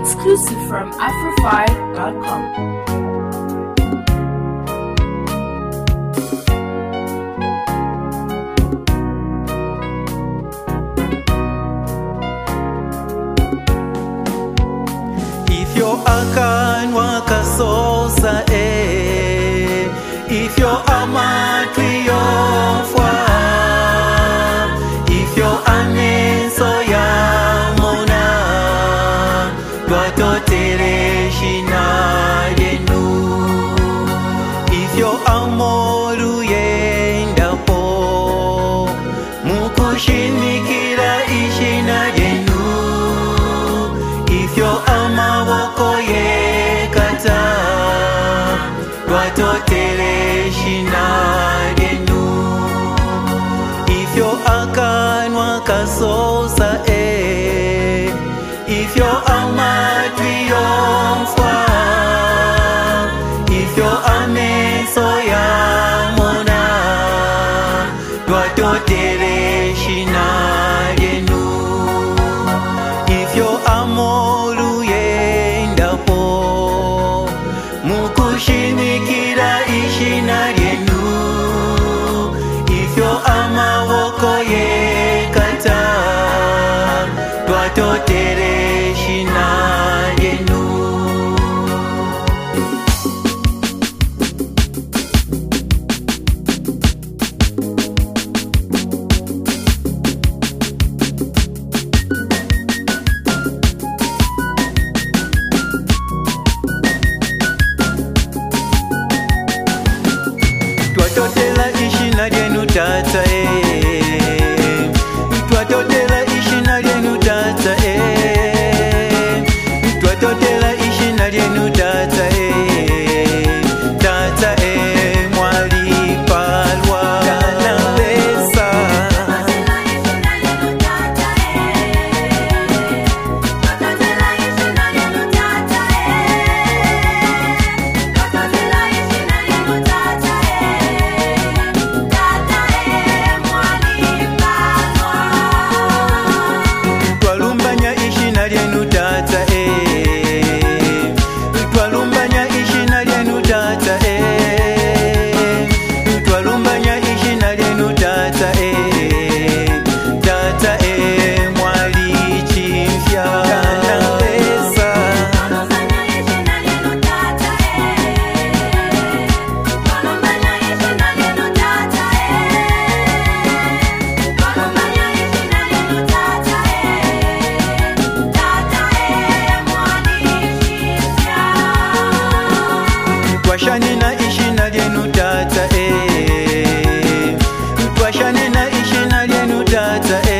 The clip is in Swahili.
exclusive from Afro5.com. If your akan wakasosa if your amatwi yofwa, if your amenso ya mona, dwatotere shina yenu. If your amoru yenda po, mukushimikira ishina yenu. If your amawoko ye kata, dwatotere shina yenu. If your akan wakasosa if your amatwi yomfwa, if your amenso ya mona, dwatotere shina yenu. If your amoru yenda po, mukushimikira ishina yenu. If your amawoko ye kata, dwatotere shina yenu. Twatotela ishina lyenu tata twatotela ishina lyenu tata twatotela ishina lyenu tata tata mwali palwa na pesa. Twalumbanya ishina lyenu tata twalumbanya ishina lyenu tata twalumbanya ishina lyenu tata tata mwali chimfya na pesa. Twashane na ishina lyenu tata twashane na ishina lyenu tata